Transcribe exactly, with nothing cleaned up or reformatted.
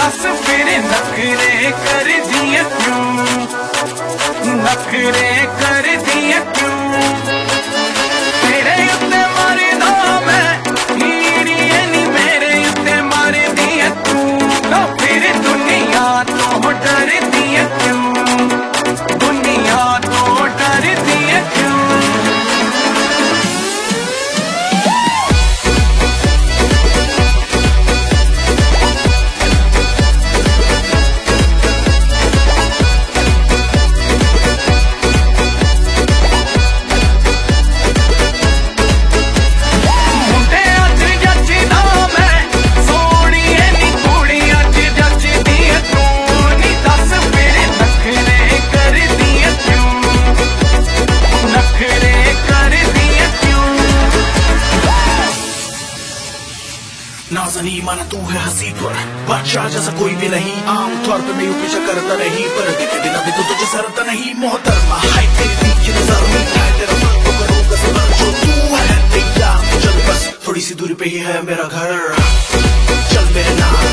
दस फिर नखरे कर दिए क्यों, नखरे कर दिए क्यों। तेरे उत्ते मारे दो मैं हीड़िए नी, मेरे उत्ते मारे दिए तू। तो फिर दुनिया तो डर दिए क्यों, दुनिया तो डर दिए क्यों। नाज़नी माना तू है हंसी पर, बादशाह जैसा कोई भी नहीं। आम तौर पे मैं यूं पीछा करता नहीं, पर देखे बिना भी तो तुझे सरता नहीं। मोहतरमा हाय तेरी तीखी नजर में है तेरा फर्क, तो करूंगा सबर जो तू है। भैया चल बस थोड़ी सी दूरी पे ही है मेरा घर, चल मेरे नाम